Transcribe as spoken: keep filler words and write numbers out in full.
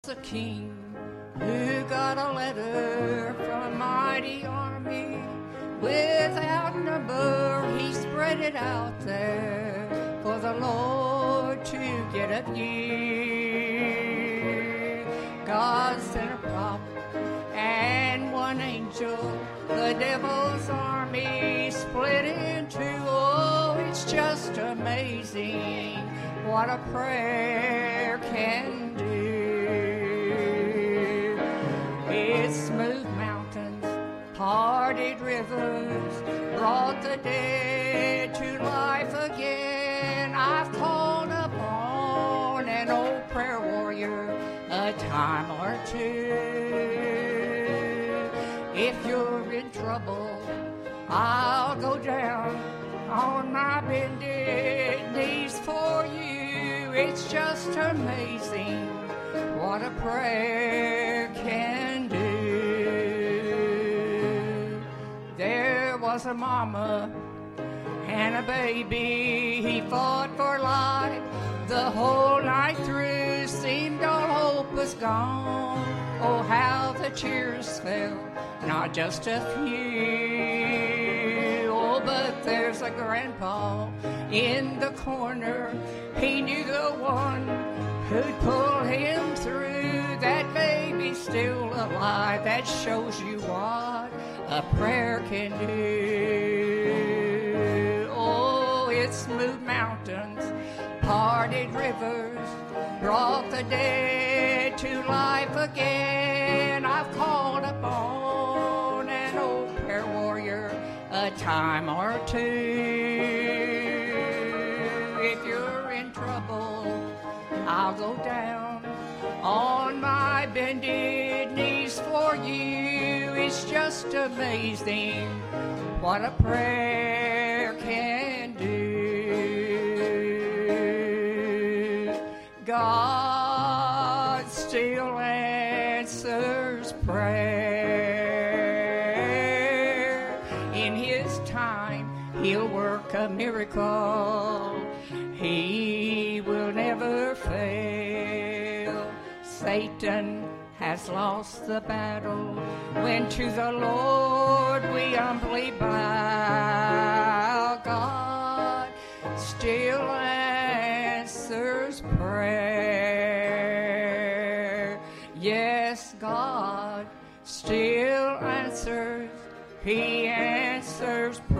A king who got a letter from a mighty army. Without number, he spread it out there for the Lord to get a view. God sent a prophet and one angel. The devil's army split in two. Oh, it's just amazing what a prayer can do. It smoothed mountains, parted rivers, brought the dead to life again. I've called upon an old prayer warrior a time or two. If you're in trouble, I'll go down on my bended knees for you. It's just amazing what a prayer can do. There was a mama and a baby. He fought for life the whole night through. Seemed all hope was gone. Oh, how the tears fell, not just a few. Oh, but there's a grandpa in the corner. He knew the one who'd pull him through. That baby's still alive. That shows you what a prayer can do. Oh, it smoothed mountains, parted rivers, brought the dead to life again. I've called upon an old prayer warrior a time or two. If you're in trouble, I'll go down on my bended knees for you. It's just amazing what a prayer can do. God still answers prayer. In His time, He'll work a miracle. He will never fail. Satan has lost the battle when to the Lord we humbly bow. God still answers prayer. Yes, God still answers. He answers prayer.